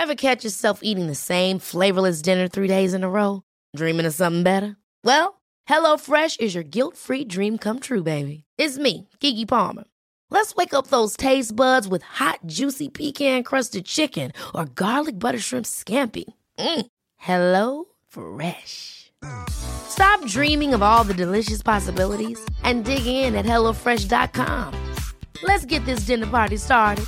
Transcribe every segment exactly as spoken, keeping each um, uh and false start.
Ever catch yourself eating the same flavorless dinner three days in a row? Dreaming of something better? Well, HelloFresh is your guilt-free dream come true, baby. It's me, Keke Palmer. Let's wake up those taste buds with hot, juicy pecan-crusted chicken or garlic butter shrimp scampi. Mm. Hello Fresh. Stop dreaming of all the delicious possibilities and dig in at hello fresh dot com. Let's get this dinner party started.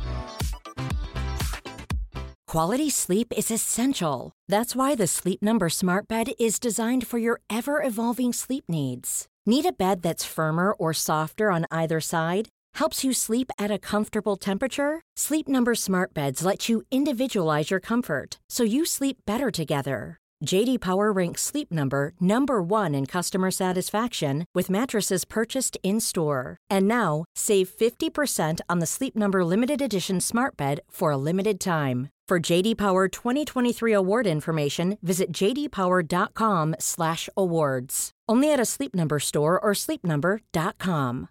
Quality sleep is essential. That's why the Sleep Number Smart Bed is designed for your ever-evolving sleep needs. Need a bed that's firmer or softer on either side? Helps you sleep at a comfortable temperature? Sleep Number Smart Beds let you individualize your comfort, so you sleep better together. J D Power ranks Sleep Number number one in customer satisfaction with mattresses purchased in-store. And now, save fifty percent on the Sleep Number Limited Edition Smart Bed for a limited time. For J D Power twenty twenty-three award information, visit j d power dot com slash awards. Only at a Sleep Number store or sleep number dot com.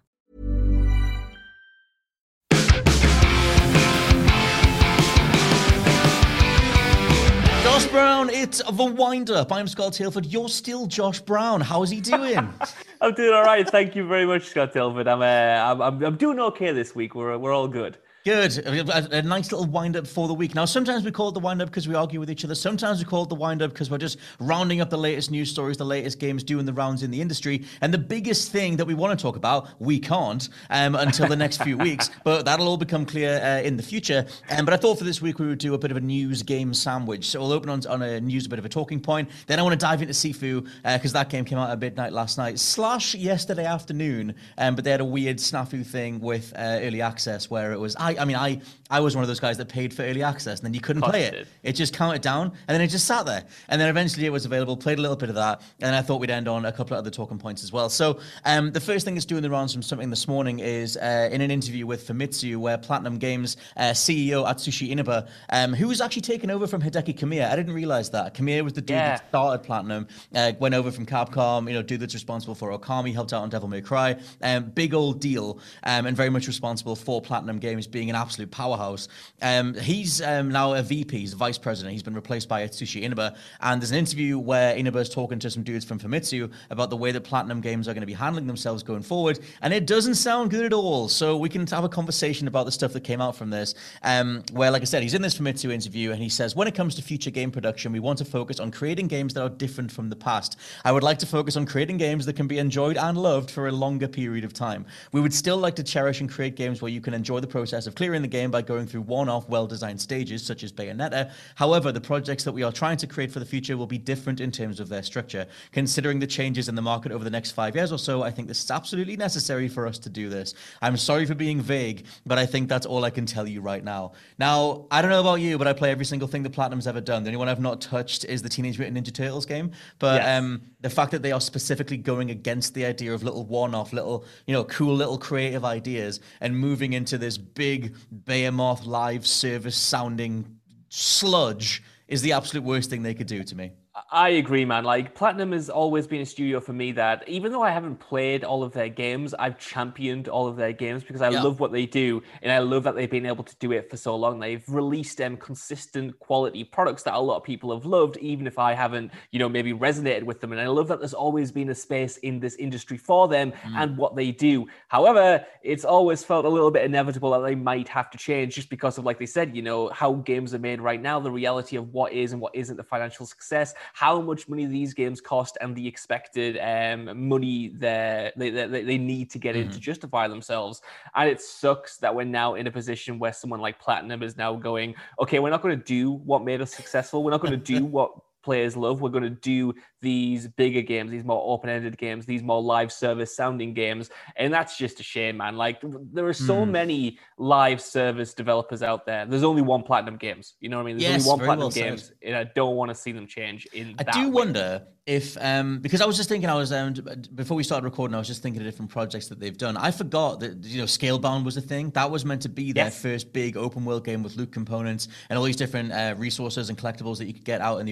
Josh Brown, it's the wind-up. I'm Scott Tilford. You're still Josh Brown. How is he doing? I'm doing all right. Thank you very much, Scott Tilford. I'm, uh, I'm, I'm doing okay this week. We're, we're all good. Good. A, a nice little wind-up for the week. Now, sometimes we call it the wind-up because we argue with each other. Sometimes we call it the wind-up because we're just rounding up the latest news stories, the latest games, doing the rounds in the industry. And the biggest thing that we want to talk about, we can't um, until the next few weeks. But that'll all become clear uh, in the future. Um, but I thought for this week we would do a bit of a news game sandwich. So we'll open on, on a news, a bit of a talking point. Then I want to dive into Sifu because uh, that game came out at midnight last night, slash yesterday afternoon. Um, but they had a weird snafu thing with uh, early access where it was, I, I mean, I... I was one of those guys that paid for early access and then you couldn't play it. It. it just counted down and then it just sat there. And then eventually it was available, played a little bit of that. And then I thought we'd end on a couple of other talking points as well. So um, the first thing that's doing the rounds from something this morning is uh, in an interview with Famitsu where Platinum Games uh, C E O Atsushi Inaba, um, who was actually taken over from Hideki Kamiya. I didn't realize that. Kamiya was the dude yeah. that started Platinum, uh, went over from Capcom, you know, dude that's responsible for Okami, helped out on Devil May Cry. Um, big old deal um, and very much responsible for Platinum Games being an absolute powerhouse. Um, he's um, now a V P, he's a vice president. He's been replaced by Atsushi Inaba. And there's an interview where Inaba's talking to some dudes from Famitsu about the way that Platinum Games are going to be handling themselves going forward. And it doesn't sound good at all. So we can have a conversation about the stuff that came out from this. Um, where, like I said, he's in this Famitsu interview and he says, when it comes to future game production, we want to focus on creating games that are different from the past. I would like to focus on creating games that can be enjoyed and loved for a longer period of time. We would still like to cherish and create games where you can enjoy the process of clearing the game by going through one-off, well-designed stages, such as Bayonetta. However, the projects that we are trying to create for the future will be different in terms of their structure. Considering the changes in the market over the next five years or so, I think this is absolutely necessary for us to do this. I'm sorry for being vague, but I think that's all I can tell you right now. Now, I don't know about you, but I play every single thing that Platinum's ever done. The only one I've not touched is the Teenage Mutant Ninja Turtles game, but yes. um, the fact that they are specifically going against the idea of little one-off, little, you know, cool little creative ideas and moving into this big Behemoth live service sounding sludge is the absolute worst thing they could do to me. I agree, man. Like, Platinum has always been a studio for me that, even though I haven't played all of their games, I've championed all of their games because I yeah. love what they do, and I love that they've been able to do it for so long. They've released um, consistent quality products that a lot of people have loved, even if I haven't, you know, maybe resonated with them. And I love that there's always been a space in this industry for them mm. and what they do. However, it's always felt a little bit inevitable that they might have to change just because of, like they said, you know, how games are made right now, the reality of what is and what isn't the financial success, how much money these games cost, and the expected um, money they, they, they need to get mm-hmm. in to justify themselves. And it sucks that we're now in a position where someone like Platinum is now going, okay, we're not going to do what made us successful. We're not going to do what players love. We're going to do these bigger games, these more open-ended games, these more live service sounding games. And that's just a shame, man. Like, there are so mm. many live service developers out there. There's only one Platinum Games. You know what I mean? There's yes, only one Platinum well Games. said. And I don't want to see them change in I that do way. wonder if, um, because I was just thinking, I was, um, before we started recording, I was just thinking of different projects that they've done. I forgot that, you know, Scalebound was a thing. That was meant to be their yes. first big open world game with loot components and all these different uh, resources and collectibles that you could get out in the open world.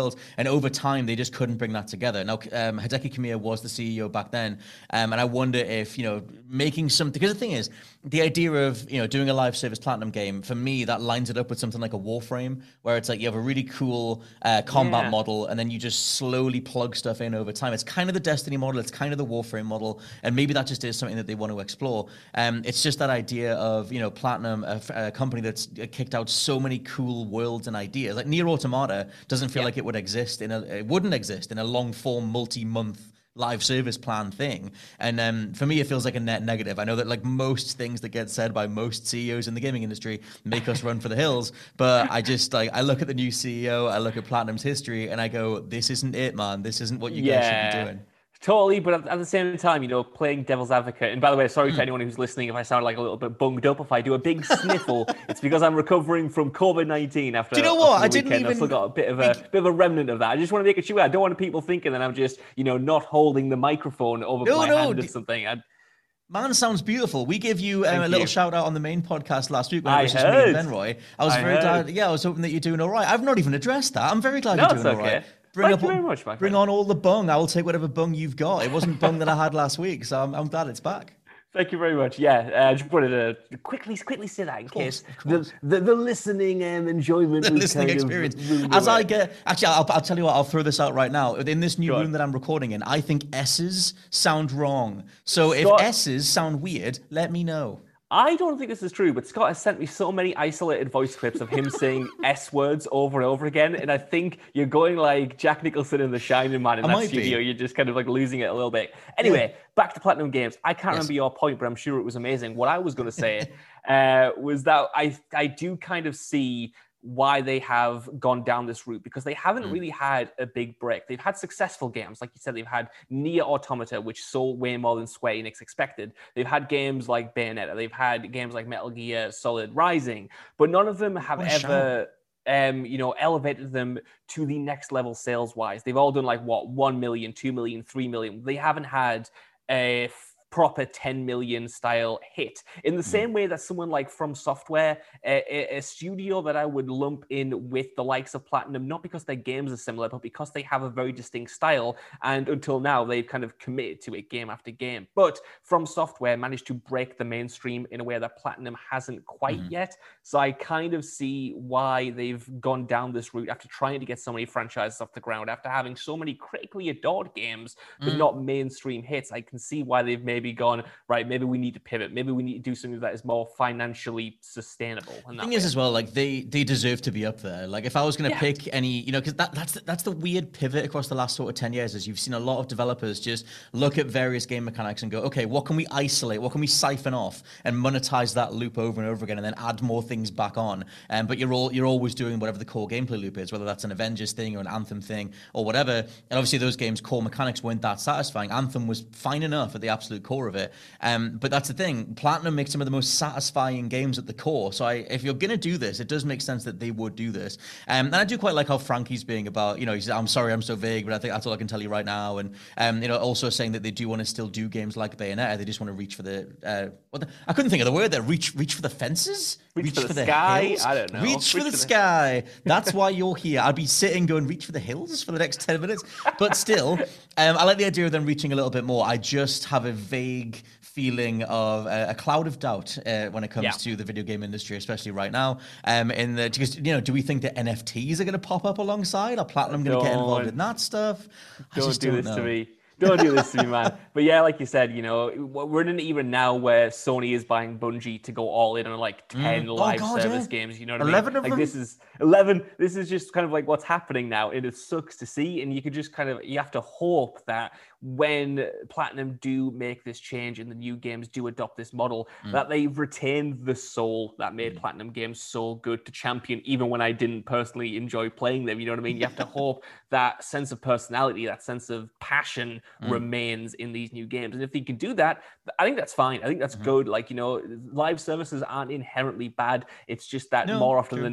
world. And over time, they just couldn't bring that together. Now, um, Hideki Kamiya was the C E O back then. Um, and I wonder if, you know, making something, because the thing is, the idea of, you know, doing a live service Platinum game, for me, that lines it up with something like a Warframe, where it's like you have a really cool uh, combat yeah. model, and then you just slowly plug stuff in over time. It's kind of the Destiny model, it's kind of the Warframe model, and maybe that just is something that they want to explore. Um, it's just that idea of, you know, Platinum, a, a company that's kicked out so many cool worlds and ideas. Like Nier Automata doesn't feel yeah. like it would exist in a, it wouldn't exist in a long form, multi-month live service plan thing. And um, for me, it feels like a net negative. I know that like most things that get said by most C E Os in the gaming industry make us run for the hills, but I just like, I look at the new C E O, I look at Platinum's history, and I go, this isn't it, man. This isn't what you yeah. guys should be doing. Totally, but at the same time, you know, playing devil's advocate. And by the way, sorry mm. to anyone who's listening if I sound like a little bit bunged up. If I do a big sniffle, it's because I'm recovering from COVID nineteen after. Do you know what? I didn't weekend. even. I've still got a bit of a bit of a remnant of that. I just want to make it sure. I don't want people thinking that I'm just, you know, not holding the microphone over no, my no. hand or something. I, Man sounds beautiful. We gave you um, a little you. shout out on the main podcast last week when I it was heard. just me and Benroy. I was I very heard. glad. Yeah, I was hoping that you're doing all right. I've not even addressed that. I'm very glad no, you're doing okay. all right. Bring Thank up, you very much, my Bring friend. on all the bung. I will take whatever bung you've got. It wasn't bung that I had last week, so I'm, I'm glad it's back. Thank you very much. Yeah, uh, I just wanted to quickly, quickly say that in course, case the, the the listening um, enjoyment, the listening kind experience. Of As I get, actually, I'll, I'll tell you what. I'll throw this out right now. In this new Go room on. that I'm recording in, I think S's sound wrong. So Scott, if S's sound weird, let me know. I don't think this is true, but Scott has sent me so many isolated voice clips of him saying S words over and over again, and I think you're going like Jack Nicholson in The Shining Man in I that studio. Be. You're just kind of like losing it a little bit. Anyway, yeah. back to Platinum Games. I can't yes. remember your point, but I'm sure it was amazing. What I was going to say uh, was that I I do kind of see why they have gone down this route, because they haven't mm. really had a big break. They've had successful games. Like you said, they've had Nier Automata, which sold way more than Square Enix expected. They've had games like Bayonetta. They've had games like Metal Gear Solid Rising, but none of them have ever, um, you know, elevated them to the next level sales-wise. They've all done like, what, one million, two million, three million. They haven't had a proper ten million style hit in the same way that someone like From Software, a, a studio that I would lump in with the likes of Platinum, not because their games are similar, but because they have a very distinct style. And until now, they've kind of committed to it game after game. But From Software managed to break the mainstream in a way that Platinum hasn't quite mm-hmm. yet. So I kind of see why they've gone down this route after trying to get so many franchises off the ground, after having so many critically adored games, but mm. not mainstream hits. I can see why they've made maybe gone, right, maybe we need to pivot. Maybe we need to do something that is more financially sustainable. The thing is as well, like they they deserve to be up there. Like if I was going to yeah. pick any, you know, because that, that's, the, that's the weird pivot across the last sort of ten years is you've seen a lot of developers just look at various game mechanics and go, okay, what can we isolate? What can we siphon off and monetize that loop over and over again and then add more things back on? Um, but you're all you're always doing whatever the core gameplay loop is, whether that's an Avengers thing or an Anthem thing or whatever. And obviously those games' core mechanics weren't that satisfying. Anthem was fine enough at the absolute core of it. Um, but that's the thing. Platinum makes some of the most satisfying games at the core. So I, if you're going to do this, it does make sense that they would do this. Um, and I do quite like how Frankie's being about, you know, he's, I'm sorry I'm so vague, but I think that's all I can tell you right now. And, um, you know, also saying that they do want to still do games like Bayonetta. They just want to reach for the, uh, what the I couldn't think of the word there. Reach reach for the fences? Reach, reach for, the, for the sky? Hills? I don't know. Reach, reach for, for the, the sky. That's why you're here. I'd be sitting going, reach for the hills for the next ten minutes. But still, um, I like the idea of them reaching a little bit more. I just have a vague feeling of uh, a cloud of doubt uh, when it comes yeah. to the video game industry, especially right now. Um, in the, because, you know, do we think that N F Ts are going to pop up alongside? Are Platinum going to get involved in that stuff? I don't just do don't this know. to me. Don't do this to me, man. But yeah, like you said, you know, we're in an era now where Sony is buying Bungie to go all in on like ten mm. live oh, God, service yeah. games. You know what eleven I mean? Of like them? this is eleven. This is just kind of like what's happening now, and it sucks to see. And you could just kind of you have to hope that when Platinum do make this change and the new games do adopt this model, mm. that they've retained the soul that made mm. Platinum games so good to champion, even when I didn't personally enjoy playing them. You know what I mean? You have to hope that sense of personality, that sense of passion mm. remains in these new games. And if they can do that, I think that's fine. I think that's mm-hmm. good. Like, you know, live services aren't inherently bad. It's just that no, more often true. than not,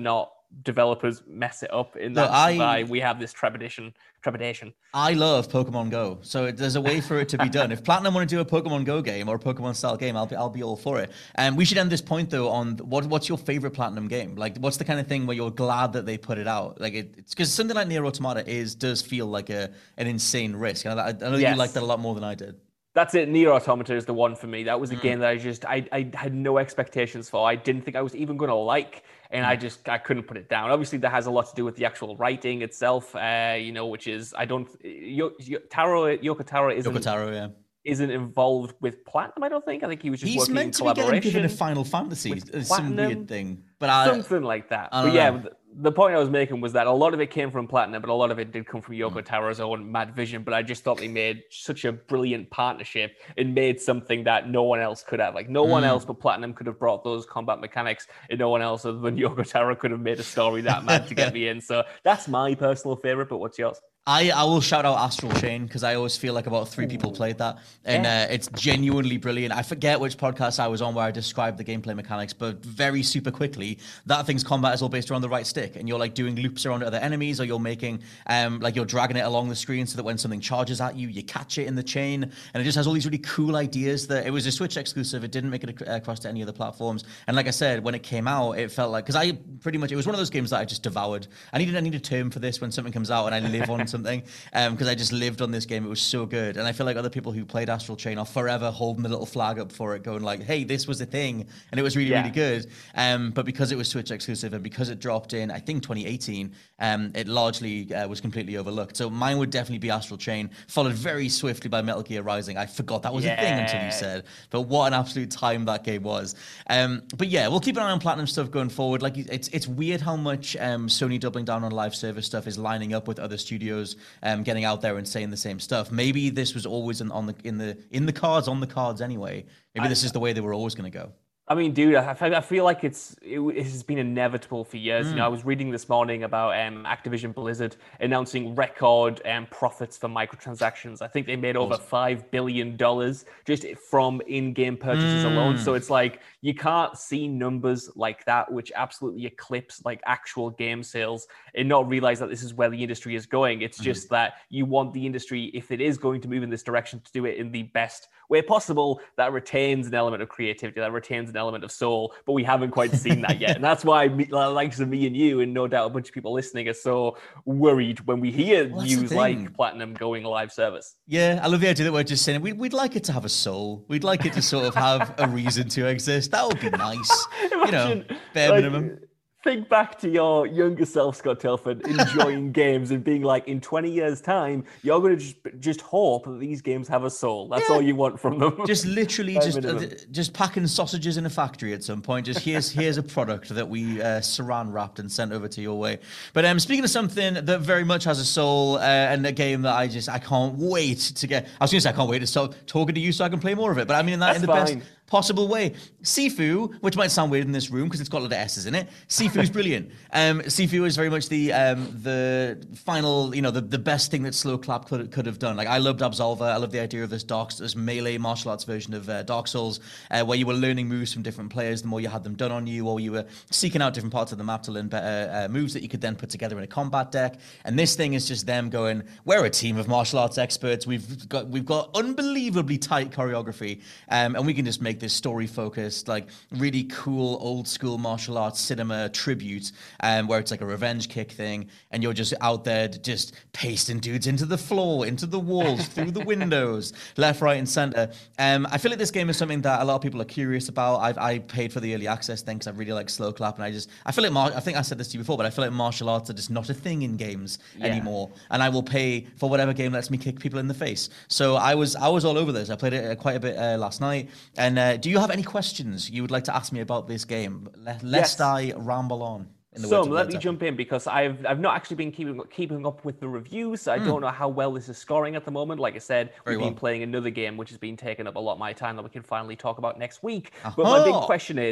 developers mess it up. In No, that's I- why we have this trepidation. Trepidation. I love Pokemon Go, so it, there's a way for it to be done. If Platinum want to do a Pokemon Go game or a Pokemon style game, I'll be I'll be all for it. And um, we should end this point though on what what's your favorite Platinum game? Like, what's the kind of thing where you're glad that they put it out? Like, it, it's because something like Nier Automata is does feel like a an insane risk. And I, I know Yes. you liked that a lot more than I did. That's it. Nier Automata is the one for me. That was a mm. game that I just I, I had no expectations for. I didn't think I was even going to like, and mm. I just I couldn't put it down. Obviously, that has a lot to do with the actual writing itself. Uh, you know, which is I don't Yo, Yo, Taro Yoko Taro isn't Yoko Taro, yeah. isn't involved with Platinum. I don't think. I think he was just He's working meant in to be collaboration. getting given a Final Fantasy. It's some weird thing, but I, something like that. I But yeah. know. The point I was making was that a lot of it came from Platinum, but a lot of it did come from Yoko Taro's own mad vision. But I just thought they made such a brilliant partnership and made something that no one else could have. Like, no mm. one else but Platinum could have brought those combat mechanics, and no one else other than Yoko Taro could have made a story that mad to get me in. So that's my personal favorite, but what's yours? I, I will shout out Astral Chain because I always feel like about three people played that, and Yeah. uh, it's genuinely brilliant. I forget which podcast I was on where I described the gameplay mechanics, but very super quickly, that thing's combat is all based around the right stick, and you're like doing loops around other enemies, or you're making um like you're dragging it along the screen so that when something charges at you, you catch it in the chain, and it just has all these really cool ideas. That it was a Switch exclusive, it didn't make it ac- across to any other platforms, and like I said, when it came out, it felt like because I pretty much it was one of those games that I just devoured. I needed I need a term for this when something comes out and I live on something. Um, because I just lived on this game. It was so good. And I feel like other people who played Astral Chain are forever holding the little flag up for it, going like, hey, this was a thing. And it was really, Yeah. really good. Um, but because it was Switch exclusive and because it dropped in, I think, twenty eighteen, um, it largely uh, was completely overlooked. So mine would definitely be Astral Chain, followed very swiftly by Metal Gear Rising. I forgot that was a thing until you Yeah. said. But what an absolute time that game was. Um, but yeah, we'll keep an eye on Platinum stuff going forward. Like, it's it's weird how much um, Sony doubling down on live service stuff is lining up with other studios um, getting out there and saying the same stuff. Maybe this was always in, on the in the in the cards on the cards anyway. Maybe I- this is the way they were always going to go. I mean, dude, I, fe- I feel like it's it, it has been inevitable for years. Mm. You know, I was reading this morning about um, Activision Blizzard announcing record um, profits for microtransactions. I think they made over five billion dollars just from in-game purchases Mm. alone. So it's like you can't see numbers like that, which absolutely eclipse like actual game sales, and not realize that this is where the industry is going. It's just that you want the industry, if it is going to move in this direction, to do it in the best way possible that retains an element of creativity, that retains an element of soul, but we haven't quite seen that yet. And that's why me, likes of me and you, and no doubt a bunch of people listening, are so worried when we hear Well, that's the news thing. like Platinum going live service. Yeah, I love the idea that we're just saying we'd, we'd like it to have a soul. We'd like it to sort of have a reason to exist. That would be nice. you know, Imagine, bare like, minimum. Think back to your younger self, Scott Telford, enjoying games and being like, in twenty years' time, you're going to just just hope that these games have a soul. That's Yeah. all you want from them. Just literally Bare just uh, minimum. just packing sausages in a factory at some point. Just here's here's a product that we uh, saran wrapped and sent over to your way. But um, speaking of something that very much has a soul uh, and a game that I just I can't wait to get. I was going to say I can't wait to start talking to you so I can play more of it. But I mean in that in That's the best fine. possible way. Sifu, which might sound weird in this room because it's got a lot of S's in it. Sifu is brilliant. Um, Sifu is very much the um, the final, you know, the, the best thing that Slow Clap could could have done. Like I loved Absolver. I love the idea of this dark, this melee martial arts version of uh, Dark Souls, uh, where you were learning moves from different players. The more you had them done on you, or you were seeking out different parts of the map to learn better uh, moves that you could then put together in a combat deck. And this thing is just them going, we're a team of martial arts experts. We've got we've got unbelievably tight choreography, um, and we can just make this story focused, like really cool old school martial arts cinema tribute, um, where it's like a revenge kick thing, and you're just out there just pasting dudes into the floor, into the walls, through the windows, left, right, and center. Um, I feel like this game is something that a lot of people are curious about. I've I paid for the early access thing because I really like Slow Clap, and I just I feel like mar- I think I said this to you before, but I feel like martial arts are just not a thing in games Yeah. anymore, and I will pay for whatever game lets me kick people in the face. So I was I was all over this. I played it uh, quite a bit uh, last night. And uh, do you have any questions you would like to ask me about this game? Le- lest Yes. I ramble on. In the So words of let Led me Zeppelin. jump in because I've I've not actually been keeping keeping up with the reviews. I don't know how well this is scoring at the moment. Like I said, Very we've been well. playing another game which has been taking up a lot of my time that we can finally talk about next week. But my big Aha. question is,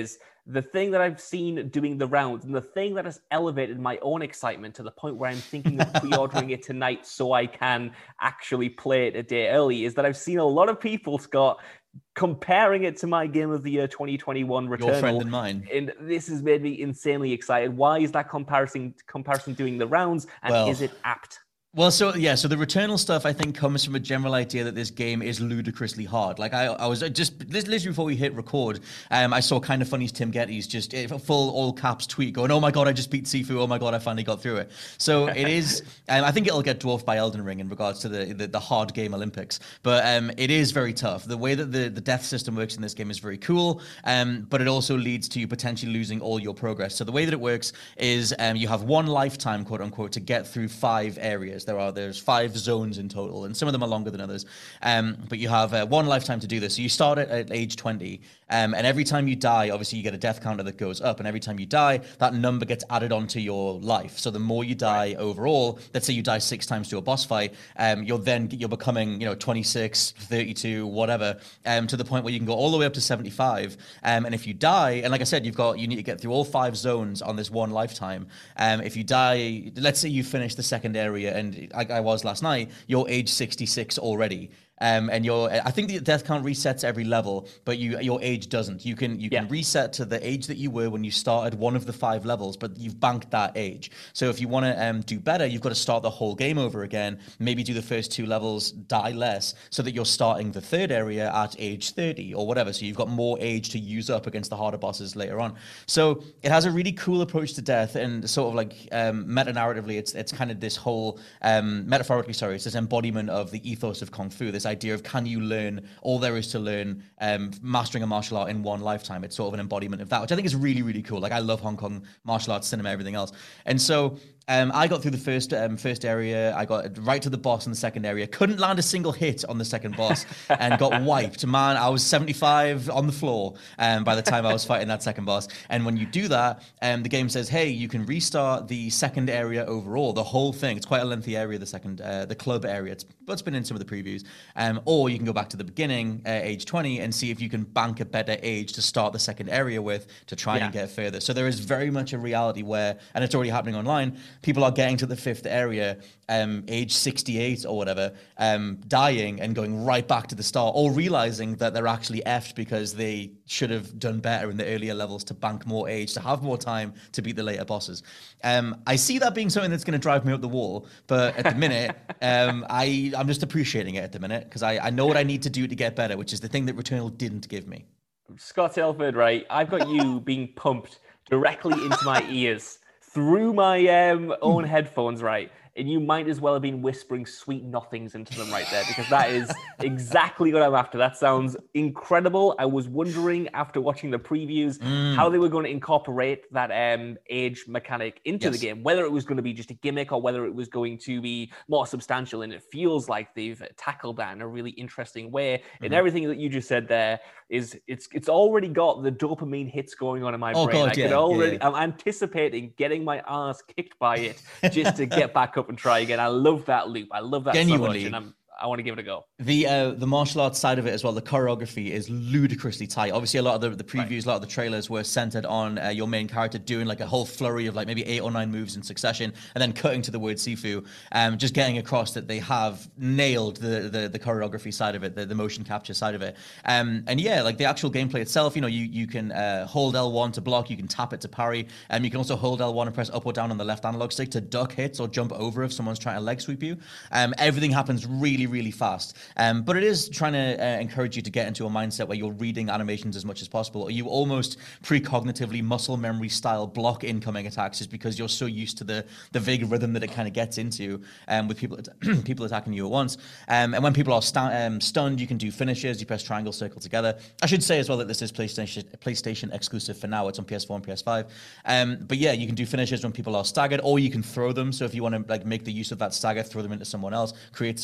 the thing that I've seen doing the rounds, and the thing that has elevated my own excitement to the point where I'm thinking of pre-ordering it tonight so I can actually play it a day early, is that I've seen a lot of people, Scott, comparing it to my Game of the Year twenty twenty-one Returnal. Your friend and mine. And this has made me insanely excited. Why is that comparison comparison doing the rounds, and well, is it apt? Well, so yeah, so the Returnal stuff I think comes from a general idea that this game is ludicrously hard. Like I, I was just literally before we hit record, um, I saw Kind of Funny's Tim Geddes just a full all caps tweet going, "Oh my god, I just beat Sifu! Oh my god, I finally got through it." So it is. Um, I think it'll get dwarfed by Elden Ring in regards to the the, the hard game Olympics, but um, it is very tough. The way that the, the death system works in this game is very cool, um, but it also leads to you potentially losing all your progress. So the way that it works is um, you have one lifetime, quote unquote, to get through five areas. There are there's five zones in total, and some of them are longer than others. Um, but you have uh, one lifetime to do this. So you start at, at age twenty, um, and every time you die, obviously you get a death counter that goes up, and every time you die, that number gets added onto your life. So the more you die right. overall, let's say you die six times to a boss fight, um, you're then you're becoming you know twenty-six, thirty-two, whatever, um, to the point where you can go all the way up to seventy-five. Um, and if you die, and like I said, you've got you need to get through all five zones on this one lifetime. Um, if you die, let's say you finish the second area, and I I was last night, you're age sixty-six already. Um, and your, I think the death count resets every level, but you your age doesn't. You can you can yeah. reset to the age that you were when you started one of the five levels, but you've banked that age. So if you want to um, do better, you've got to start the whole game over again. Maybe do the first two levels, die less, so that you're starting the third area at age thirty or whatever. So you've got more age to use up against the harder bosses later on. So it has a really cool approach to death, and sort of like um, meta-narratively, it's it's kind of this whole um, metaphorically, sorry, it's this embodiment of the ethos of Kung Fu. This idea of can you learn all there is to learn, um, mastering a martial art in one lifetime. It's sort of an embodiment of that, which I think is really, really cool. Like I love Hong Kong martial arts, cinema, everything else. And so um, I got through the first um, first area. I got right to the boss in the second area. Couldn't land a single hit on the second boss and got wiped. Man, I was seventy-five on the floor um, by the time I was fighting that second boss. And when you do that, um, the game says, hey, you can restart the second area overall, the whole thing. It's quite a lengthy area, the second, uh, the club area. It's, it's been in some of the previews. Um, or you can go back to the beginning, uh, age twenty, and see if you can bank a better age to start the second area with to try yeah. and get further. So there is very much a reality where, and it's already happening online, people are getting to the fifth area, um, age sixty-eight or whatever, um, dying and going right back to the start, or realizing that they're actually effed because they should have done better in the earlier levels to bank more age, to have more time to beat the later bosses. Um, I see that being something that's going to drive me up the wall, but at the minute, um, I, I'm just appreciating it at the minute, because I, I know what I need to do to get better, which is the thing that Returnal didn't give me. Scott Telford, right? I've got you being pumped directly into my ears through my um, own headphones, right? And you might as well have been whispering sweet nothings into them right there, because that is exactly what I'm after. That sounds incredible. I was wondering after watching the previews mm. how they were going to incorporate that um, age mechanic into yes. the game, whether it was going to be just a gimmick or whether it was going to be more substantial. And it feels like they've tackled that in a really interesting way. Mm-hmm. And everything that you just said there is it's it's already got the dopamine hits going on in my oh, brain. God, I yeah, could already, yeah, yeah. I'm anticipating getting my ass kicked by it just to get back up and try again. I love that loop. I love that Genuinely. so much, and I'm I want to give it a go. The uh, the martial arts side of it as well, the choreography is ludicrously tight. Obviously, a lot of the, the previews, right. a lot of the trailers were centered on uh, your main character doing like a whole flurry of like maybe eight or nine moves in succession, and then cutting to the word Sifu, um, just getting across that they have nailed the the, the choreography side of it, the, the motion capture side of it. Um, and yeah, like the actual gameplay itself, you know, you, you can uh, hold L one to block, you can tap it to parry, and um, you can also hold L one and press up or down on the left analog stick to duck hits or jump over if someone's trying to leg sweep you. Um, everything happens really, really fast. Um, but it is trying to uh, encourage you to get into a mindset where you're reading animations as much as possible, or you almost precognitively muscle memory style block incoming attacks just because you're so used to the the vague rhythm that it kind of gets into um, with people people attacking you at once. Um, and when people are sta- um, stunned, you can do finishes. You press triangle, circle together. I should say as well that this is PlayStation PlayStation exclusive for now. It's on P S four and P S five. Um, but yeah, you can do finishes when people are staggered, or you can throw them. So if you want to like make the use of that stagger, throw them into someone else, create some room.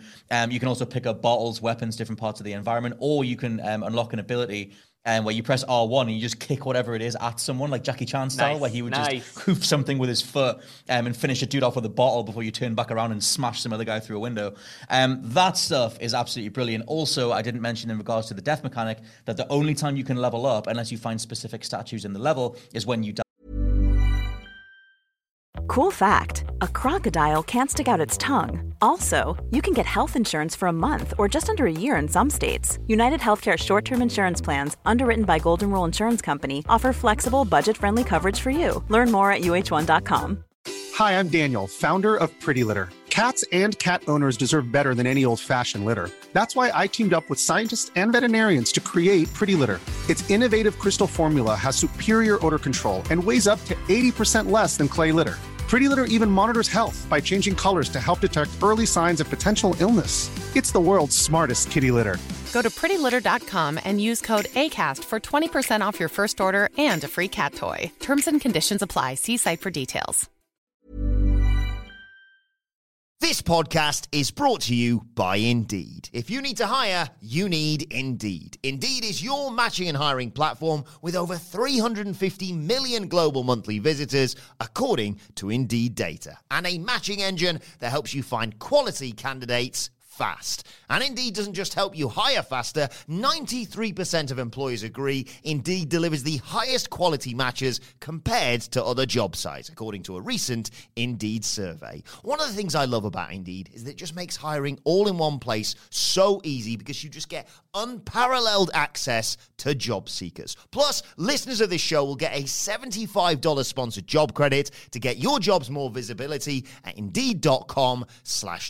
Um, you can also pick up bottles, weapons, different parts of the environment, or you can um, unlock an ability and um, where you press R one and you just kick whatever it is at someone, like Jackie Chan style, nice, where he would nice. just hoof something with his foot um, and finish a dude off with a bottle before you turn back around and smash some other guy through a window. Um, that stuff is absolutely brilliant. Also, I didn't mention in regards to the death mechanic that the only time you can level up, unless you find specific statues in the level, is when you die. Cool fact, a crocodile can't stick out its tongue. Also, you can get health insurance for a month or just under a year in some states. United Healthcare short-term insurance plans, underwritten by Golden Rule Insurance Company, offer flexible, budget-friendly coverage for you. Learn more at U H one dot com. Hi, I'm Daniel, founder of Pretty Litter. Cats and cat owners deserve better than any old-fashioned litter. That's why I teamed up with scientists and veterinarians to create Pretty Litter. Its innovative crystal formula has superior odor control and weighs up to eighty percent less than clay litter. Pretty Litter even monitors health by changing colors to help detect early signs of potential illness. It's the world's smartest kitty litter. Go to pretty litter dot com and use code ACAST for twenty percent off your first order and a free cat toy. Terms and conditions apply. See site for details. This podcast is brought to you by Indeed. If you need to hire, you need Indeed. Indeed is your matching and hiring platform with over three hundred fifty million global monthly visitors, according to Indeed data, and a matching engine that helps you find quality candidates fast. And Indeed doesn't just help you hire faster. ninety-three percent of employers agree Indeed delivers the highest quality matches compared to other job sites, according to a recent Indeed survey. One of the things I love about Indeed is that it just makes hiring all in one place so easy because you just get unparalleled access to job seekers. Plus, listeners of this show will get a seventy-five dollars sponsored job credit to get your jobs more visibility at Indeed.com slash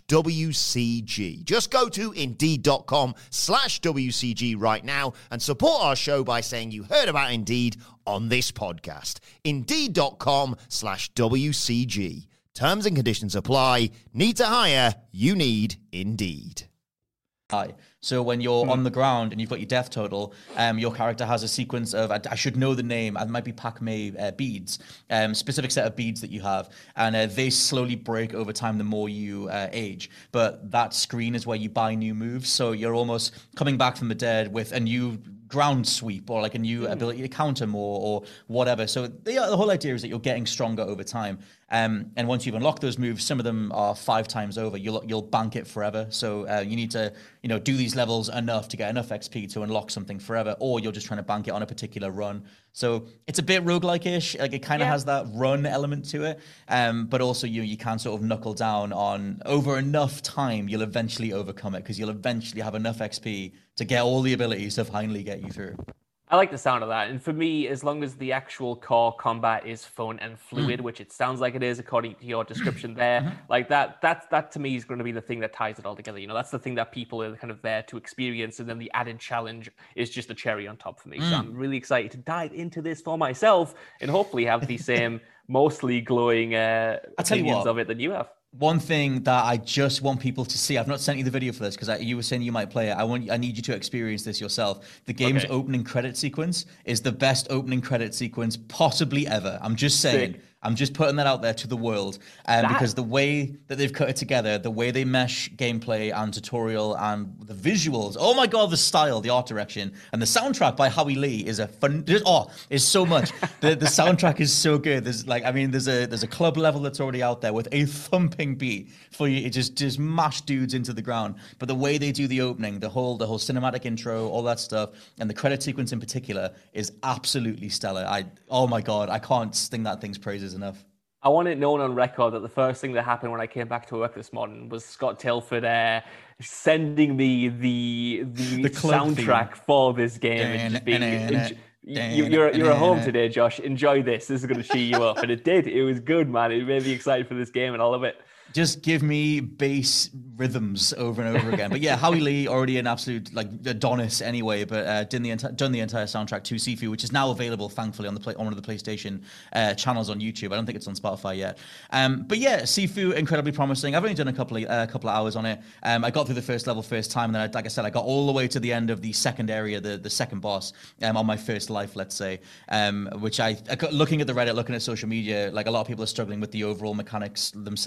WCG. Just go to Indeed.com slash WCG right now and support our show by saying you heard about Indeed on this podcast. Indeed.com slash WCG. Terms and conditions apply. Need to hire? You need Indeed. Hi. So when you're mm. on the ground and you've got your death total, um, your character has a sequence of, I, I should know the name, it might be Pac-May uh, beads, um, specific set of beads that you have. And uh, they slowly break over time the more you uh, age. But that screen is where you buy new moves. So you're almost coming back from the dead with a new ground sweep or like a new mm. ability to counter more or whatever. So the, the whole idea is that you're getting stronger over time. Um, and once you've unlocked those moves, some of them are five times over. You'll you'll bank it forever. So uh, you need to you know do these levels enough to get enough X P to unlock something forever, or you're just trying to bank it on a particular run. So it's a bit roguelike-ish. Like it kind of yeah. has that run element to it. Um, but also you you can sort of knuckle down on over enough time, you'll eventually overcome it because you'll eventually have enough X P to get all the abilities to finally get you through. I like the sound of that. And for me, as long as the actual core combat is fun and fluid, mm. which it sounds like it is according to your description there, mm-hmm. like that, that, that to me is going to be the thing that ties it all together. You know, that's the thing that people are kind of there to experience. And then the added challenge is just a cherry on top for me. Mm. So I'm really excited to dive into this for myself and hopefully have the same mostly glowing uh, opinions of it that you have. One thing that I just want people to see, I've not sent you the video for this because you were saying you might play it. I want, I need you to experience this yourself. The game's okay. opening credit sequence is the best opening credit sequence possibly ever. I'm just saying. Sick. I'm just putting that out there to the world um, that... because the way that they've cut it together, the way they mesh gameplay and tutorial and the visuals, oh my God, the style, the art direction, and the soundtrack by Howie Lee is a fun, oh, is so much. the the soundtrack is so good. There's like, I mean, there's a there's a club level that's already out there with a thumping beat for you. It just just mash dudes into the ground. But the way they do the opening, the whole the whole cinematic intro, all that stuff, and the credit sequence in particular is absolutely stellar. I oh my God, I can't sing that thing's praises enough. I want it known on record that the first thing that happened when I came back to work this morning was Scott Tilford uh, sending me the the, the soundtrack theme for this game. And just being, and, you, you're you're at home today, Josh. Enjoy this. This is going to cheer you up. And it did. It was good, man. It made me excited for this game, and I love it. Just give me bass rhythms over and over again. But yeah, Howie Lee, already an absolute like Adonis anyway, but uh, done the enti- done the entire soundtrack to Sifu, which is now available, thankfully, on the play- on one of the PlayStation uh, channels on YouTube. I don't think it's on Spotify yet. Um, but yeah, Sifu, incredibly promising. I've only done a couple of a uh, couple of hours on it. Um, I got through the first level first time, and then, I, like I said, I got all the way to the end of the second area, the the second boss, um, on my first life, let's say. Um, which I, I looking at the Reddit, looking at social media, like a lot of people are struggling with the overall mechanics themselves, and I'm sure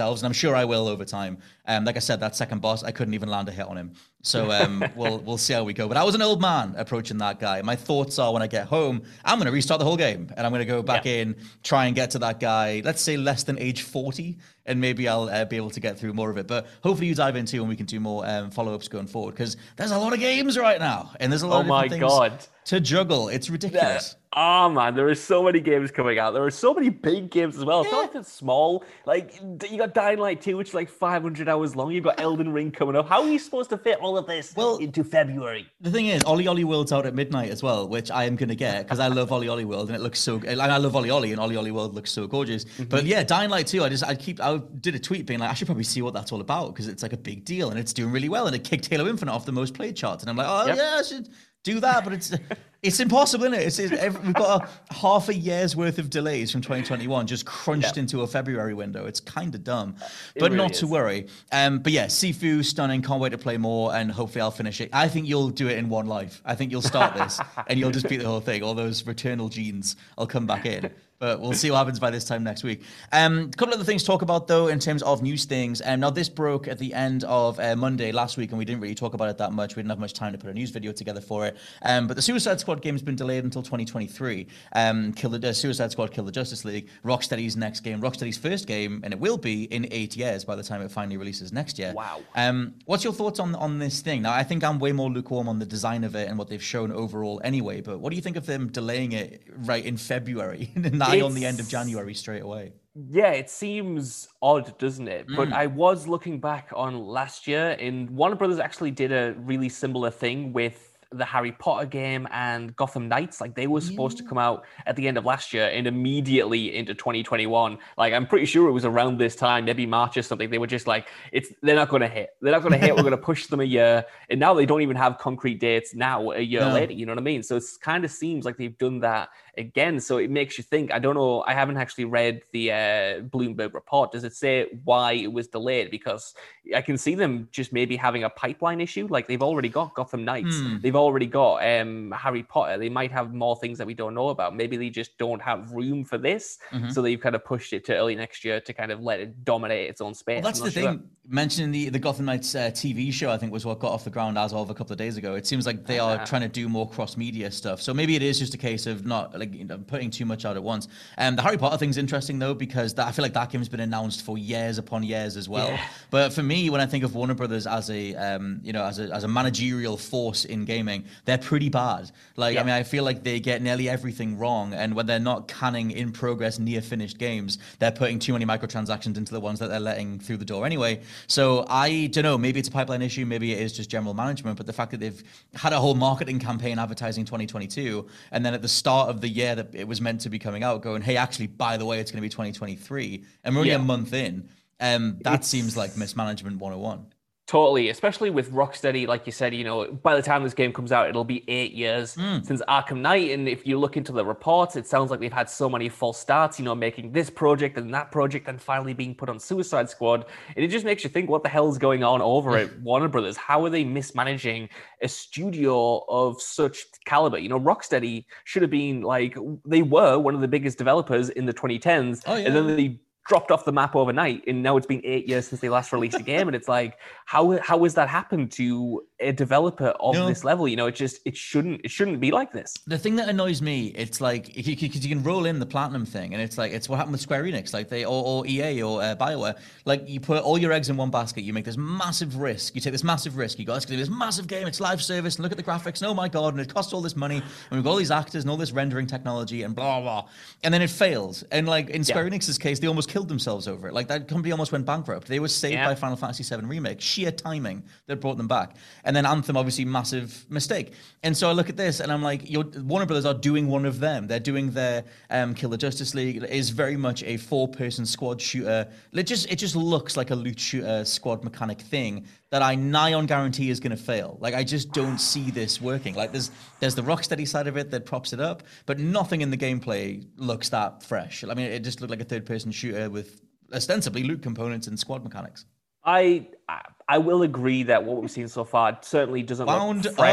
sure I will over time. Um, like I said, that second boss, I couldn't even land a hit on him. So um, we'll we'll see how we go. But I was an old man approaching that guy. My thoughts are when I get home, I'm going to restart the whole game. And I'm going to go back yeah. in, try and get to that guy, let's say less than age forty. And maybe I'll uh, be able to get through more of it. But hopefully you dive into and we can do more um, follow-ups going forward. Because there's a lot of games right now. And there's a lot oh of my different God. things to juggle. It's ridiculous. Oh man, there are so many games coming out. There are so many big games as well. It's yeah. not like it's small. Like, you got Dying Light two, which is like five hundred hours long. You've got Elden Ring coming up. How are you supposed to fit all of this well, into February? The thing is, Ollie Ollie World's out at midnight as well, which I am going to get because I love Ollie Ollie World and it looks so. And I love Ollie Ollie and Ollie Ollie World looks so gorgeous. Mm-hmm. But yeah, Dying Light two, I just I keep I did a tweet being like, I should probably see what that's all about because it's like a big deal and it's doing really well and it kicked Halo Infinite off the most played charts and I'm like, oh yep. yeah, I should do that, but it's it's impossible, isn't it? It's, it's every, we've got a half a year's worth of delays from twenty twenty-one just crunched yeah. into a February window. It's kind of dumb, it but really not is. to worry. Um, but yeah, Sifu, stunning. Can't wait to play more, and hopefully I'll finish it. I think you'll do it in one life. I think you'll start this, and you'll just beat the whole thing. All those Returnal genes, I'll come back in. But we'll see what happens by this time next week. Um, a couple of other things to talk about, though, in terms of news things. Um, now, this broke at the end of uh, Monday last week, and we didn't really talk about it that much. We didn't have much time to put a news video together for it. Um, but the Suicide Squad game's been delayed until twenty twenty-three. Um, Kill the, uh, Suicide Squad Kill the Justice League, Rocksteady's next game, Rocksteady's first game, and it will be in eight years by the time it finally releases next year. Wow. Um, what's your thoughts on, on this thing? Now, I think I'm way more lukewarm on the design of it and what they've shown overall anyway, but what do you think of them delaying it right in February, nigh on the end of January? January straight away? Yeah, it seems odd, doesn't it? Mm. But I was looking back on last year, and Warner Brothers actually did a really similar thing with the Harry Potter game and Gotham Knights. Like, they were supposed yeah. to come out at the end of last year and immediately into twenty twenty-one. Like, I'm pretty sure it was around this time, maybe March or something. They were just like, it's they're not going to hit. They're not going to hit. We're going to push them a year. And now they don't even have concrete dates now, a year no. later. You know what I mean? So it kind of seems like they've done that again. So it makes you think. I don't know. I haven't actually read the uh, Bloomberg report. Does it say why it was delayed? Because I can see them just maybe having a pipeline issue. Like, they've already got Gotham Knights. Mm. They've already got um, Harry Potter. They might have more things that we don't know about. Maybe they just don't have room for this. Mm-hmm. So they've kind of pushed it to early next year to kind of let it dominate its own space. Well, that's the sure. thing. Mentioning the, the Gotham Knights uh, T V show, I think, was what got off the ground as of a couple of days ago. It seems like they are uh, trying to do more cross-media stuff. So maybe it is just a case of not like you know, putting too much out at once. Um, the Harry Potter thing's interesting, though, because that, I feel like that game's been announced for years upon years as well. Yeah. But for me, when I think of Warner Brothers as a um, you know as a as a managerial force in gaming, they're pretty bad. Like yeah. I mean, I feel like they get nearly everything wrong, and when they're not canning in progress, near finished games, they're putting too many microtransactions into the ones that they're letting through the door anyway. So I don't know. Maybe it's a pipeline issue. Maybe it is just general management. But the fact that they've had a whole marketing campaign advertising twenty twenty-two, and then at the start of the year that it was meant to be coming out, going, hey, actually, by the way, it's going to be twenty twenty-three, and we're only yeah. a month in. Um, that it's... seems like mismanagement one oh one. Totally, especially with Rocksteady, like you said, you know, by the time this game comes out, it'll be eight years mm. since Arkham Knight. And if you look into the reports, it sounds like they've had so many false starts, you know, making this project and that project and finally being put on Suicide Squad. And it just makes you think, what the hell is going on over at Warner Brothers? How are they mismanaging a studio of such caliber? You know, Rocksteady should have been like, they were one of the biggest developers in the twenty tens. Oh, yeah. And then they dropped off the map overnight, and now it's been eight years since they last released a game, and it's like, how how has that happened to a developer of no. this level? You know, it just it shouldn't it shouldn't be like this. The thing that annoys me, it's like because you, you can roll in the platinum thing, and it's like it's what happened with Square Enix, like they or, or E A or uh, BioWare. Like, you put all your eggs in one basket, you make this massive risk, you take this massive risk, you go, it's gonna be this massive game, it's live service, and look at the graphics, and oh my god, and it costs all this money, and we've got all these actors and all this rendering technology, and blah blah, blah. And then it fails. And like in Square yeah. Enix's case, they almost killed themselves over it. Like, that company almost went bankrupt. They were saved yeah. by Final Fantasy seven Remake. Sheer timing that brought them back. And then Anthem, obviously, massive mistake. And so I look at this and I'm like, you're, Warner Brothers are doing one of them. They're doing their um, Kill the Justice League. It is very much a four-person squad shooter. It just, it just looks like a loot shooter squad mechanic thing that I nigh on guarantee is going to fail. Like, I just don't see this working. Like, there's there's the Rocksteady side of it that props it up, but nothing in the gameplay looks that fresh. I mean, it just looked like a third-person shooter with ostensibly loot components and squad mechanics. I I will agree that what we've seen so far certainly doesn't Bound look fresh. Up.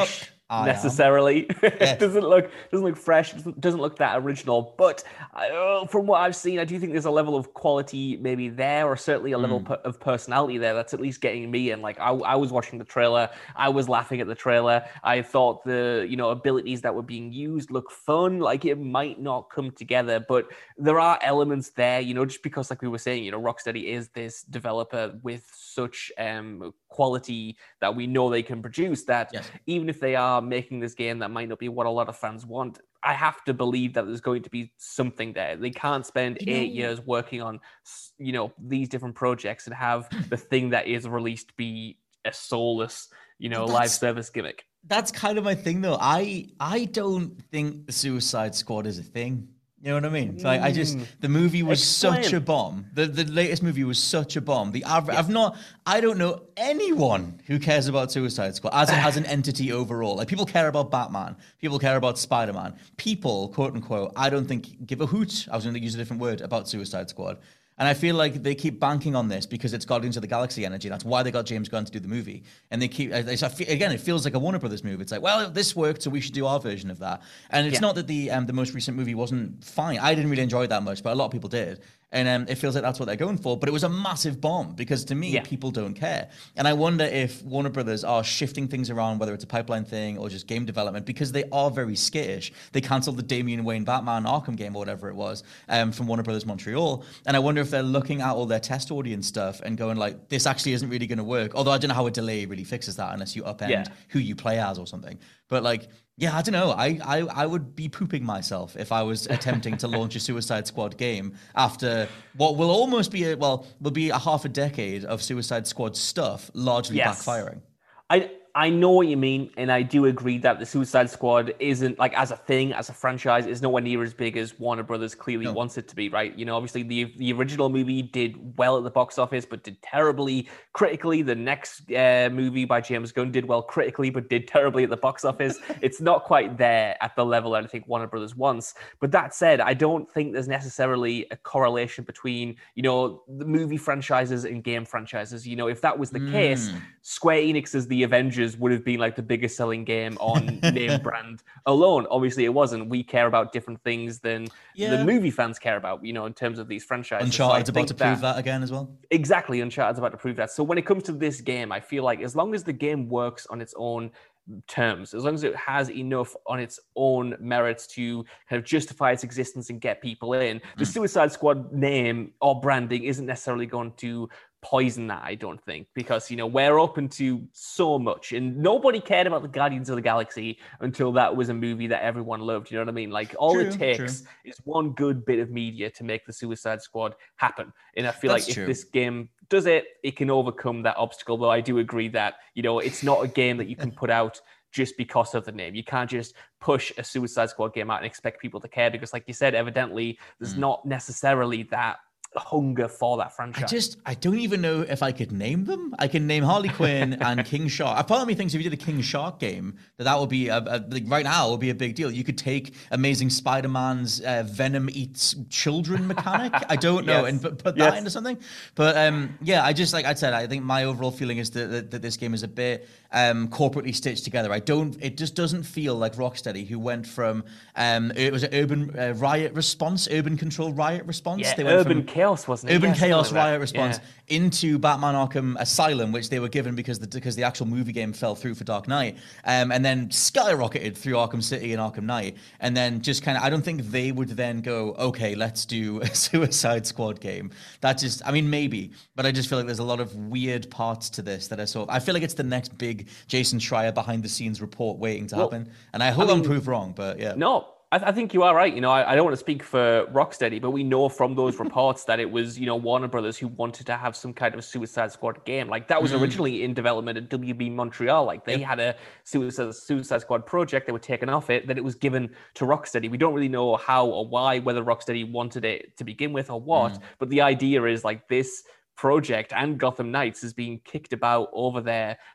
I necessarily. Yeah. It doesn't look doesn't look fresh. It doesn't look that original. But uh, from what I've seen, I do think there's a level of quality maybe there, or certainly a level mm. of personality there that's at least getting me in. Like I, I was watching the trailer, I was laughing at the trailer. I thought the you know abilities that were being used look fun. Like it might not come together, but there are elements there. You know, just because like we were saying, you know, Rocksteady is this developer with such um quality that we know they can produce. That yes. even if they are making this game that might not be what a lot of fans want, I have to believe that there's going to be something there. They can't spend you eight know, years working on, you know, these different projects and have the thing that is released be a soulless, you know, live service gimmick. That's kind of my thing, though. I I don't think the Suicide Squad is a thing. You know what I mean? Like, I just, the movie was Explain. such a bomb. The the latest movie was such a bomb. The average, yes. I've not, I don't know anyone who cares about Suicide Squad as, a, as an entity overall. Like, people care about Batman. People care about Spider-Man. People, quote unquote, I don't think give a hoot, I was going to use a different word, about Suicide Squad. And I feel like they keep banking on this because it's Guardians of the Galaxy energy. That's why they got James Gunn to do the movie. And they keep, again, it feels like a Warner Brothers move. It's like, well, this worked, so we should do our version of that. And it's yeah. not that the um, the most recent movie wasn't fine. I didn't really enjoy it that much, but a lot of people did. And um, it feels like that's what they're going for. But it was a massive bomb because to me, yeah. people don't care. And I wonder if Warner Brothers are shifting things around, whether it's a pipeline thing or just game development, because they are very skittish. They canceled the Damian Wayne Batman Arkham game or whatever it was um, from Warner Brothers Montreal. And I wonder if they're looking at all their test audience stuff and going like, this actually isn't really going to work. Although I don't know how a delay really fixes that unless you upend yeah. who you play as or something. But like, yeah, I don't know. I, I, I would be pooping myself if I was attempting to launch a Suicide Squad game after what will almost be a, well, will be a half a decade of Suicide Squad stuff largely yes. backfiring. I I know what you mean, and I do agree that the Suicide Squad isn't, like, as a thing, as a franchise, is nowhere near as big as Warner Brothers clearly no. wants it to be, right? You know, obviously the the original movie did well at the box office, but did terribly critically. The next uh, movie by James Gunn did well critically, but did terribly at the box office. It's not quite there at the level that I think Warner Brothers wants. But that said, I don't think there's necessarily a correlation between, you know, the movie franchises and game franchises. You know, if that was the mm. case, Square Enix's The Avengers would have been like the biggest selling game on name brand alone. Obviously it wasn't. We care about different things than yeah. the movie fans care about, you know, in terms of these franchises. Uncharted's so about to that, prove that again as well. Exactly. Uncharted's about to prove that. So when it comes to this game, I feel like as long as the game works on its own terms, as long as it has enough on its own merits to kind of justify its existence and get people in, the mm. Suicide Squad name or branding isn't necessarily going to poison that, I don't think, because, you know, we're open to so much, and nobody cared about the Guardians of the Galaxy until that was a movie that everyone loved. You know what I mean? Like, all true, it takes true. is one good bit of media to make the Suicide Squad happen. And I feel That's like true. if this game does it, it can overcome that obstacle. Though I do agree that, you know, it's not a game that you can put out just because of the name. You can't just push a Suicide Squad game out and expect people to care, because, like you said, evidently there's mm. not necessarily that hunger for that franchise. I just, I don't even know if I could name them. I can name Harley Quinn and King Shark. A part of me thinks if you did a King Shark game, that that would be, a, a, like right now, it would be a big deal. You could take Amazing Spider-Man's uh, Venom eats children mechanic. I don't know, yes. and put, put that yes. into something. But um, yeah, I just, like I said, I think my overall feeling is that, that, that this game is a bit um, corporately stitched together. I don't, it just doesn't feel like Rocksteady, who went from, um, it was an urban uh, riot response, urban control riot response. Yeah, they went urban from, chaos, wasn't it? Urban yes, Chaos like Riot response yeah. into Batman Arkham Asylum, which they were given because the because the actual movie game fell through for Dark Knight, um, and then skyrocketed through Arkham City and Arkham Knight, and then just kind of, I don't think they would then go, okay, let's do a Suicide Squad game. That just, I mean, maybe, but I just feel like there's a lot of weird parts to this that are sort of, I feel like it's the next big Jason Schreier behind the scenes report waiting to well, happen, and I hope I mean, I'm proved wrong, but yeah. No. I think you are right. You know, I, I don't want to speak for Rocksteady, but we know from those reports that it was, you know, Warner Brothers who wanted to have some kind of Suicide Squad game. Like, that was mm. originally in development at W B Montreal. Like, they yep. had a Suicide, Suicide Squad project. They were taken off it. Then it was given to Rocksteady. We don't really know how or why, whether Rocksteady wanted it to begin with or what. Mm. But the idea is, like, this project and Gotham Knights is being kicked about over there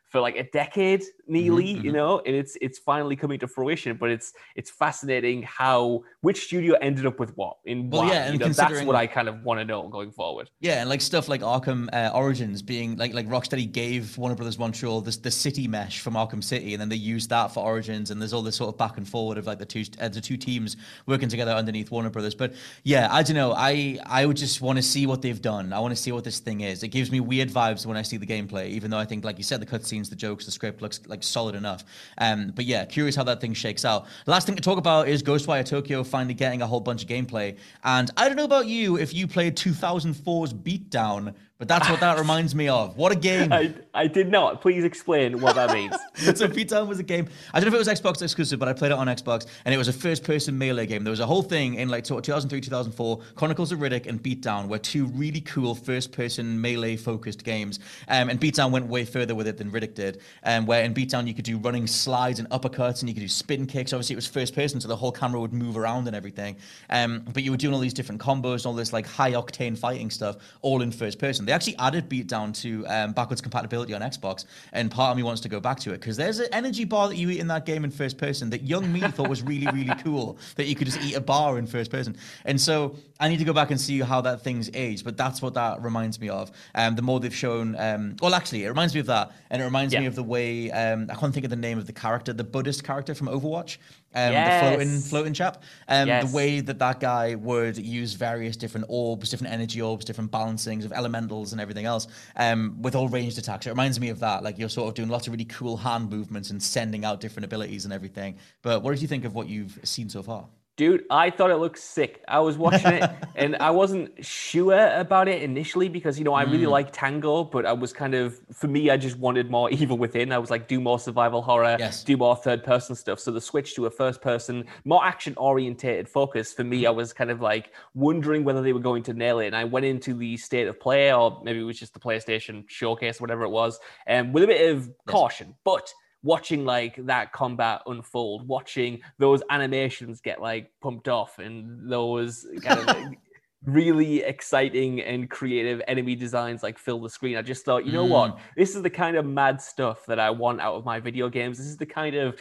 for like a decade nearly, Mm-hmm. you know, and it's it's finally coming to fruition. But it's it's fascinating how which studio ended up with what in Well, why. yeah, and you know, that's considering- what I kind of want to know going forward. Yeah, and like stuff like Arkham uh, Origins being like like Rocksteady gave Warner Brothers Montreal this the city mesh from Arkham City, and then they used that for Origins, and there's all this sort of back and forward of like the two uh, the two teams working together underneath Warner Brothers. But yeah, I don't know. I I would just want to see what they've done. I want to see what this thing is. It gives me weird vibes when I see the gameplay, even though I think, like you said, the cutscenes, the jokes, the script looks like solid enough. Um, but yeah, curious how that thing shakes out. The last thing to talk about is Ghostwire Tokyo finally getting a whole bunch of gameplay. And I don't know about you if you played two thousand four's Beatdown, but that's what that reminds me of. What a game. I, I did not. Please explain what that means. So Beatdown was a game. I don't know if it was Xbox exclusive, but I played it on Xbox, and it was a first-person melee game. There was a whole thing in like two thousand three, two thousand four, Chronicles of Riddick and Beatdown were two really cool first-person melee-focused games. Um, and Beatdown went way further with it than Riddick did, um, where in Beatdown you could do running slides and uppercuts, and you could do spin kicks. Obviously, it was first-person, so the whole camera would move around and everything. Um, but you were doing all these different combos, all this like high-octane fighting stuff, all in first-person. They actually added Beatdown down to um, backwards compatibility on Xbox, and part of me wants to go back to it because there's an energy bar that you eat in that game in first person that young me thought was really, really cool, that you could just eat a bar in first person. And so I need to go back and see how that thing's aged, but that's what that reminds me of. Um, the more they've shown, um, well, actually, it reminds me of that, and it reminds yeah. me of the way, um, I can't think of the name of the character, the Buddhist character from Overwatch. Um, yes. The floating, floating chap. Um, yes. The way that that guy would use various different orbs, different energy orbs, different balancings of elementals and everything else, um, with all ranged attacks. It reminds me of that. Like you're sort of doing lots of really cool hand movements and sending out different abilities and everything. But what did you think of what you've seen so far? Dude, I thought it looked sick. I was watching it and I wasn't sure about it initially because, you know, I really mm. like Tango, but I was kind of, for me, I just wanted more Evil Within. I was like, do more survival horror, yes. do more third person stuff. So the switch to a first person, more action orientated focus, for me, I was kind of like wondering whether they were going to nail it. And I went into the state of play, or maybe it was just the PlayStation showcase, whatever it was, um, with a bit of yes. caution. But watching like that combat unfold, watching those animations get like pumped off and those kind of like, really exciting and creative enemy designs like fill the screen. I just thought, you know mm. what? This is the kind of mad stuff that I want out of my video games. This is the kind of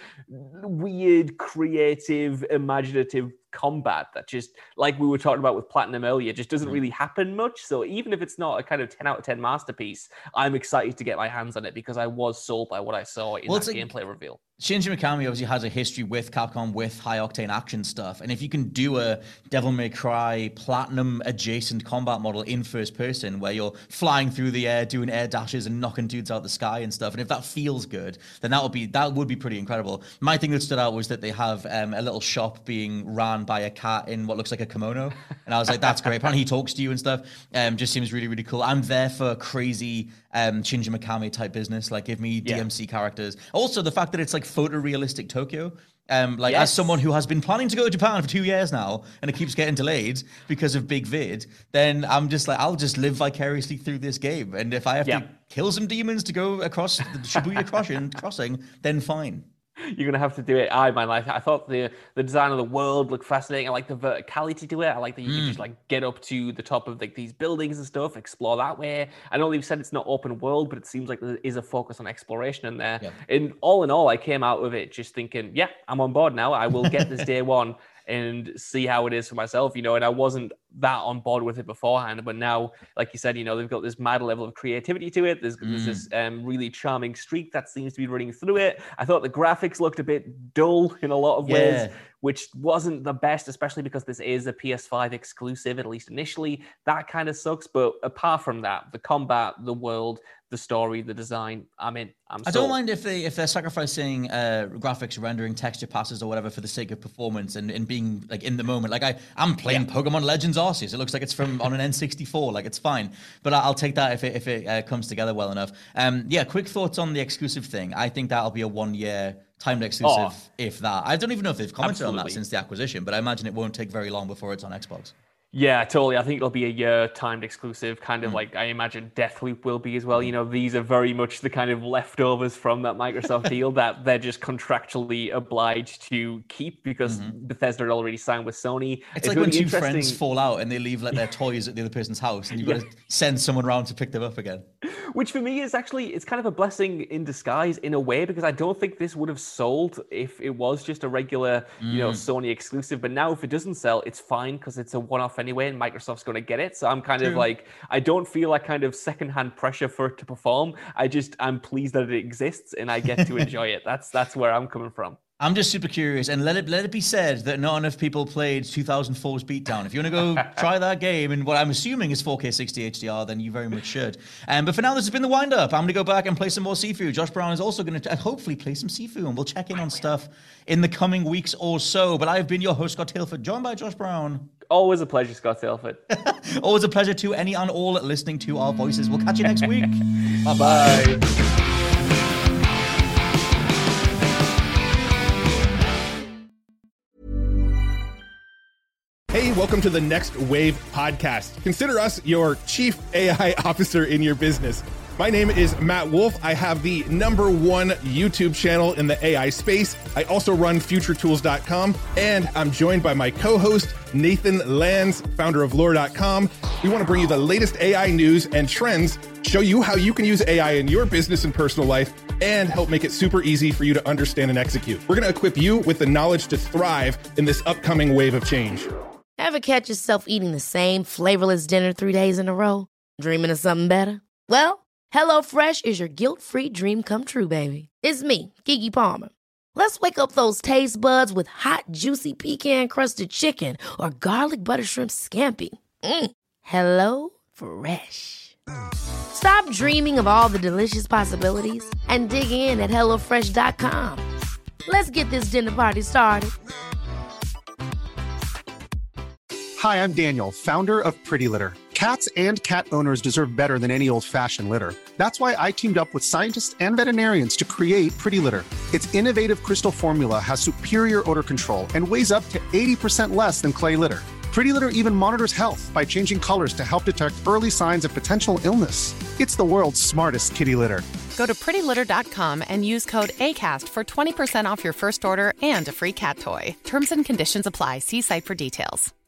weird, creative, imaginative combat that just, like we were talking about with Platinum earlier, just doesn't really happen much. So even if it's not a kind of ten out of ten masterpiece, I'm excited to get my hands on it because I was sold by what I saw in well, that like, gameplay reveal. Shinji Mikami obviously has a history with Capcom with high-octane action stuff, and if you can do a Devil May Cry Platinum-adjacent combat model in first person where you're flying through the air, doing air dashes and knocking dudes out the sky and stuff, and if that feels good, then that would be that would be pretty incredible. My thing that stood out was that they have um, a little shop being ran by a cat in what looks like a kimono, and I was like, that's great. Apparently he talks to you and stuff. Um, just seems really, really cool. I'm there for crazy um, Shinji Mikami type business. Like, give me D M C yeah. characters. Also, the fact that it's like photorealistic Tokyo. Um, like yes. as someone who has been planning to go to Japan for two years now, and it keeps getting delayed because of Big Vid, then I'm just like, I'll just live vicariously through this game. And if I have yeah. to kill some demons to go across the Shibuya crossing, crossing, then fine. You're going to have to do it. I, man, like, I thought the, the design of the world looked fascinating. I like the verticality to it. I like that you mm. can just like get up to the top of like these buildings and stuff, explore that way. I know they've said it's not open world, but it seems like there is a focus on exploration in there. Yeah. And all in all, I came out of it just thinking, yeah, I'm on board now. I will get this day one and see how it is for myself, you know, and I wasn't that on board with it beforehand, but now, like you said, you know, they've got this mad level of creativity to it. There's, mm. there's this um, really charming streak that seems to be running through it. I thought the graphics looked a bit dull in a lot of yeah. ways, which wasn't the best, especially because this is a P S five exclusive, at least initially. That kind of sucks, but apart from that, the combat, the world, the story, the design, I'm in. I'm I don't mind if they if they're sacrificing uh, graphics, rendering, texture passes, or whatever for the sake of performance and, and being like in the moment. Like I, I'm playing yeah. Pokemon Legends Arceus. It looks like it's from on an N sixty-four. Like it's fine, but I'll take that if it if it uh, comes together well enough. Um, yeah. Quick thoughts on the exclusive thing. I think that'll be a one year timed exclusive, oh, if that. I don't even know if they've commented absolutely. on that since the acquisition, but I imagine it won't take very long before it's on Xbox. Yeah, totally. I think it'll be a year timed exclusive, kind of mm. like I imagine Deathloop will be as well. You know, these are very much the kind of leftovers from that Microsoft deal that they're just contractually obliged to keep because mm-hmm. Bethesda had already signed with Sony. It's, it's like really when two friends fall out and they leave like their toys at the other person's house and you've got yeah. to send someone around to pick them up again. Which for me is actually, it's kind of a blessing in disguise in a way, because I don't think this would have sold if it was just a regular, mm. you know, Sony exclusive. But now if it doesn't sell, it's fine because it's a one-off anyway and Microsoft's going to get it. So I'm kind True. of like, I don't feel like kind of secondhand pressure for it to perform. I just, I'm pleased that it exists and I get to enjoy it. That's that's where I'm coming from. I'm just super curious, and let it let it be said that not enough people played two thousand four's Beatdown. If you want to go try that game in what I'm assuming is four K sixty H D R, then you very much should. Um, but for now, this has been the wind up. I'm going to go back and play some more Sifu. Josh Brown is also going to hopefully play some Sifu, and we'll check in on stuff in the coming weeks or so. But I've been your host, Scott Tailford, joined by Josh Brown. Always a pleasure, Scott Tailford. Always a pleasure to any and all listening to our voices. We'll catch you next week. Bye-bye. Hey, welcome to the Next Wave podcast. Consider us your chief A I officer in your business. My name is Matt Wolf. I have the number one YouTube channel in the A I space. I also run future tools dot com, and I'm joined by my co-host, Nathan Lands, founder of lore dot com. We want to bring you the latest A I news and trends, show you how you can use A I in your business and personal life, and help make it super easy for you to understand and execute. We're going to equip you with the knowledge to thrive in this upcoming wave of change. Ever catch yourself eating the same flavorless dinner three days in a row? Dreaming of something better? Well, HelloFresh is your guilt-free dream come true, baby. It's me, Keke Palmer. Let's wake up those taste buds with hot, juicy pecan-crusted chicken or garlic butter shrimp scampi. Mm. Hello Fresh. Stop dreaming of all the delicious possibilities and dig in at hello fresh dot com. Let's get this dinner party started. Hi, I'm Daniel, founder of Pretty Litter. Cats and cat owners deserve better than any old-fashioned litter. That's why I teamed up with scientists and veterinarians to create Pretty Litter. Its innovative crystal formula has superior odor control and weighs up to eighty percent less than clay litter. Pretty Litter even monitors health by changing colors to help detect early signs of potential illness. It's the world's smartest kitty litter. Go to pretty litter dot com and use code ACAST for twenty percent off your first order and a free cat toy. Terms and conditions apply. See site for details.